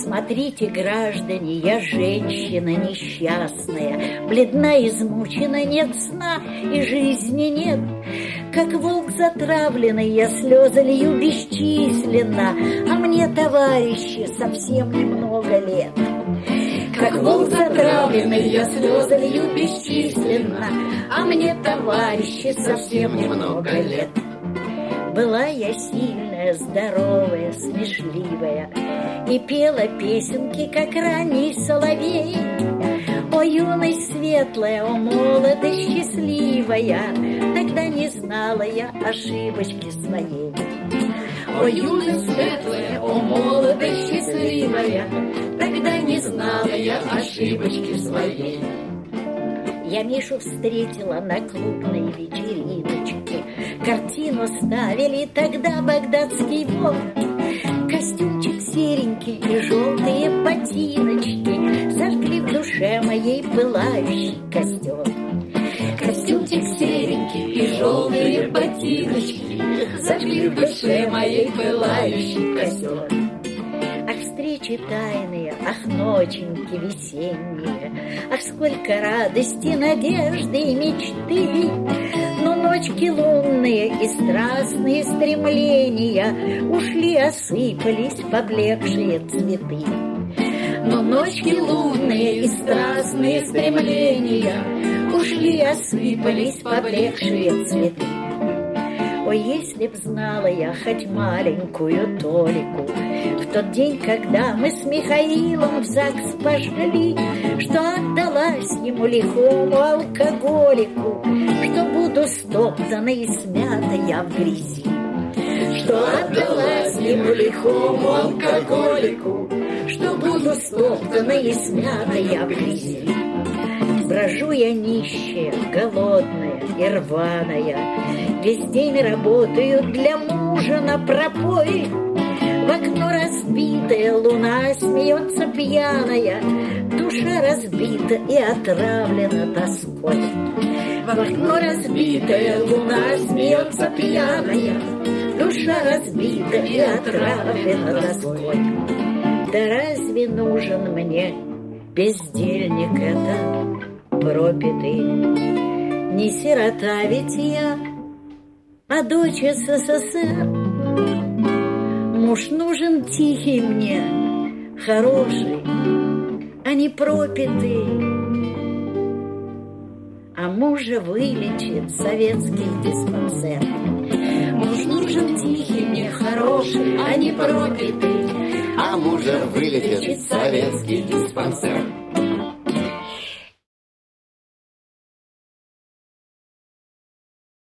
Смотрите, граждане, я женщина несчастная, бледна, измучена, нет сна и жизни нет. Как волк затравленный, я слезы лью бесчисленно, а мне, товарищи, совсем немного лет. Как волк затравленный, я слезы лью бесчисленно, а мне, товарищи, совсем немного лет. Была я сильная, здоровая, смешливая, и пела песенки, как ранний соловей. О, юность светлая, о, молодость счастливая, тогда не знала я ошибочки своей. О, юность светлая, о, молодость счастливая, тогда не знала я ошибочки своей. Я Мишу встретила на клубной вечериночке, картину ставили тогда багдадский вор. Костюмчик серенький и желтые ботиночки зажгли в душе моей пылающий костер. Костюмчик серенький и желтые ботиночки зажгли в душе моей пылающий костер. Ах, встречи тайные, ах, ноченьки весенние, ах, сколько радости, надежды и мечты. Но ночки лунные и страстные стремления ушли, осыпались поблекшие цветы. Но ночки лунные и страстные стремления ушли, осыпались поблекшие цветы. Ой, если б знала я хоть маленькую толику в тот день, когда мы с Михаилом в ЗАГС пошли, что отдалась ему лихому алкоголику, что буду стоптана и смята я в грязи. Что отдалась ему лихому алкоголику, что буду стоптана и смята я в грязи. Брожу я нищая, голодная и рваная, весь день работаю для мужа на пропой. В окно разбитая луна смеется пьяная, душа разбита и отравлена тоской. В окно разбитая луна смеется пьяная, душа разбита и отравлена тоской. Да разве нужен мне бездельник этот пропитый? Не сирота ведь я, а дочь СССР. Муж нужен тихий мне, хороший, а не пропитый. А мужа вылечит советский диспансер. Муж нужен тихий мне, хороший, а не пропитый. А мужа вылечит советский диспансер.